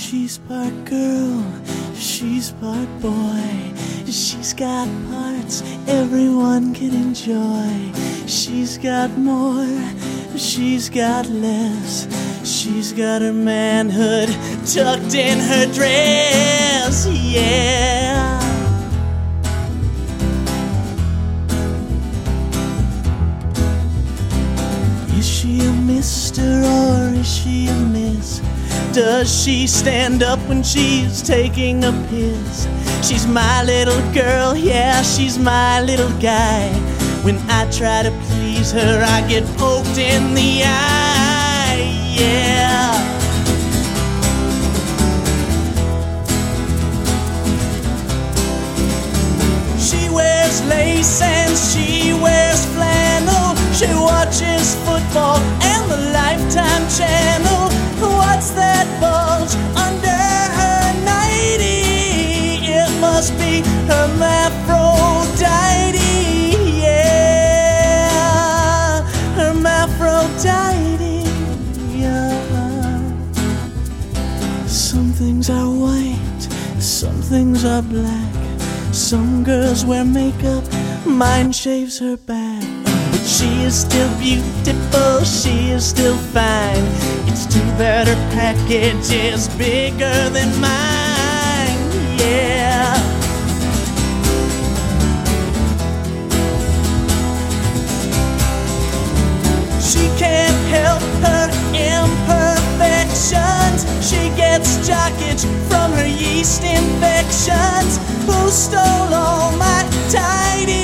She's part girl, she's part boy. She's got parts everyone can enjoy. She's got more, she's got less. She's got her manhood tucked in her dress, yeah. Is she a mister or is she a miss? Does she stand up when she's taking a piss? She's my little girl, yeah, she's my little guy. When I try to please her, I get poked in the eye, yeah. She wears lace and she wears flannel. She watches football and the Lifetime channel. What's that bulge under her nightie? It must be hermaphrodite, yeah. Hermaphrodite, yeah. Some things are white, some things are black. Some girls wear makeup, mine shaves her back. But she is still beautiful, she is still fine. It's too bad her package is bigger than mine, yeah. She can't help her imperfections. She gets jockage from her yeast infections. Who stole all my tidy?